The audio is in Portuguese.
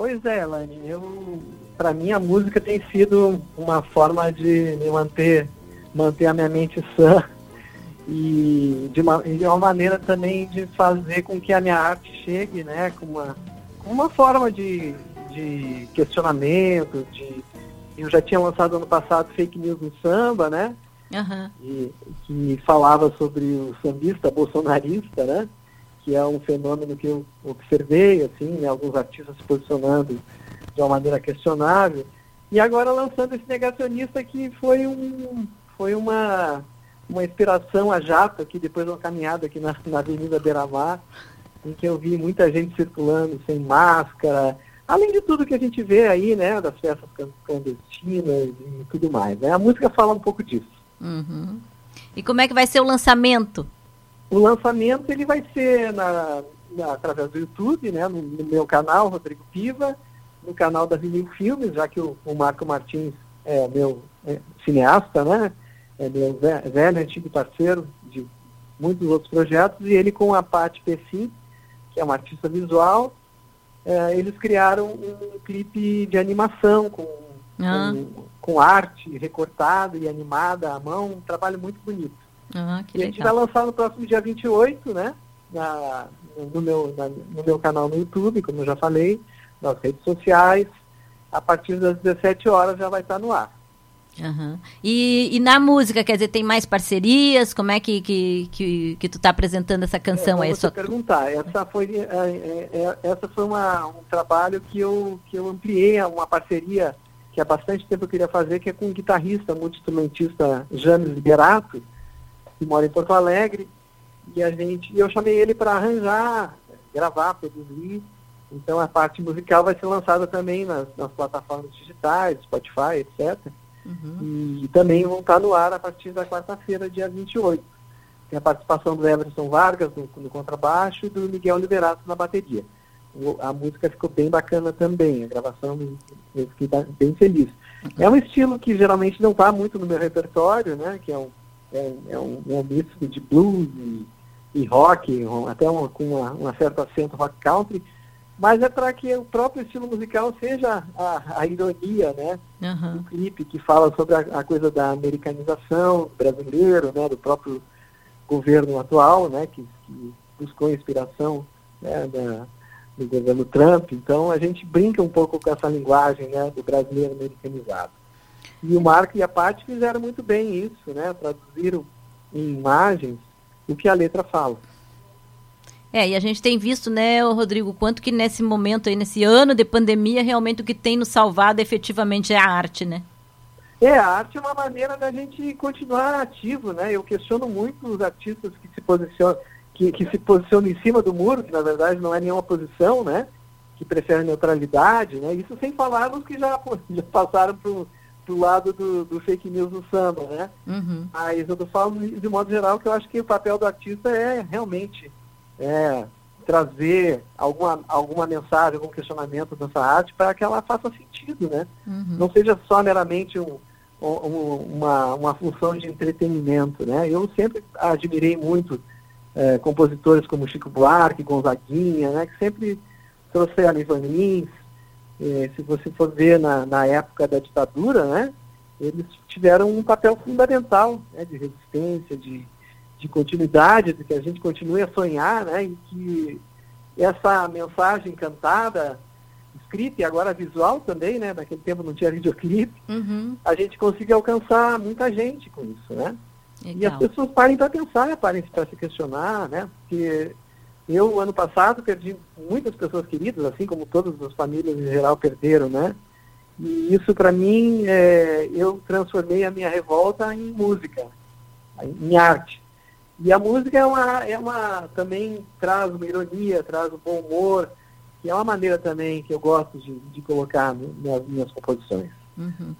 Pois é, Elaine, para mim a música tem sido uma forma de me manter a minha mente sã e de uma maneira também de fazer com que a minha arte chegue, né, com uma forma de questionamento, eu já tinha lançado ano passado Fake News no Samba, né, que falava sobre o sambista bolsonarista, né, que é um fenômeno que eu observei, assim, né, alguns artistas se posicionando de uma maneira questionável, e agora lançando esse negacionista que foi uma inspiração a jato aqui, depois de uma caminhada aqui na Avenida Beira-Mar, em que eu vi muita gente circulando sem máscara, além de tudo que a gente vê aí, né, das festas clandestinas e tudo mais, né? A música fala um pouco disso. Uhum. E como é que vai ser o lançamento? O lançamento ele vai ser através do YouTube, né, no meu canal, Rodrigo Piva, no canal da Vinil Filmes, já que o Marco Martins é meu cineasta, né, é meu velho, antigo parceiro de muitos outros projetos, e ele com a Paty Pessim, que é uma artista visual, eles criaram um clipe de animação com arte recortada e animada à mão, um trabalho muito bonito. Que e a gente vai lançar no próximo dia 28, né, no meu canal no YouTube, como eu já falei, nas redes sociais, a partir das 17 horas já vai estar no ar. E na música, quer dizer, tem mais parcerias? Como é que tu está apresentando essa canção aí? Perguntar, essa foi um trabalho que eu ampliei, uma parceria que há bastante tempo eu queria fazer, que é com um guitarrista, multi-instrumentista, James Liberato, que mora em Porto Alegre, e eu chamei ele para arranjar, gravar, produzir. Então a parte musical vai ser lançada também nas plataformas digitais, Spotify, etc. E também vão estar no ar a partir da quarta-feira, dia 28. Tem a participação do Everson Vargas no contrabaixo e do Miguel Liberato na bateria. A música ficou bem bacana também, a gravação eu fiquei bem feliz. É um estilo que geralmente não está muito no meu repertório, né, que é um misto de blues e rock, até com um certo acento rock country, mas é para que o próprio estilo musical seja a ironia, né, do clipe, que fala sobre a coisa da americanização brasileiro, né, do próprio governo atual, né, que buscou inspiração, né, do governo Trump. Então a gente brinca um pouco com essa linguagem, né, do brasileiro americanizado. E o Marco e a Paty fizeram muito bem isso, né, traduziram em imagens o que a letra fala. E a gente tem visto, né, Rodrigo, quanto que nesse momento aí, nesse ano de pandemia, realmente o que tem nos salvado efetivamente é a arte, né? A arte é uma maneira da gente continuar ativo, né? Eu questiono muito os artistas que se posicionam em cima do muro, que na verdade não é nenhuma posição, né? Que preferem neutralidade, né? Isso sem falar nos que já passaram pro lado do fake news no samba, né? Mas eu tô falando de modo geral que eu acho que o papel do artista é realmente trazer alguma mensagem, algum questionamento dessa arte para que ela faça sentido, né? Não seja só meramente uma função de entretenimento, né? Eu sempre admirei muito compositores como Chico Buarque, Gonzaguinha, né? Que sempre trouxeram Ivan Lins. Se você for ver na época da ditadura, né? Eles tiveram um papel fundamental, né, de resistência, de continuidade, de que a gente continue a sonhar, né, e que essa mensagem cantada, escrita e agora visual também, né, naquele tempo não tinha videoclipe, a gente consiga alcançar muita gente com isso, né? Legal. E as pessoas parem para pensar, parem para se questionar, né, porque eu, ano passado, perdi muitas pessoas queridas, assim como todas as famílias em geral perderam, né, e isso para mim, eu transformei a minha revolta em música, em arte. E a música também traz uma ironia, traz um bom humor, que é uma maneira também que eu gosto de colocar nas minhas composições.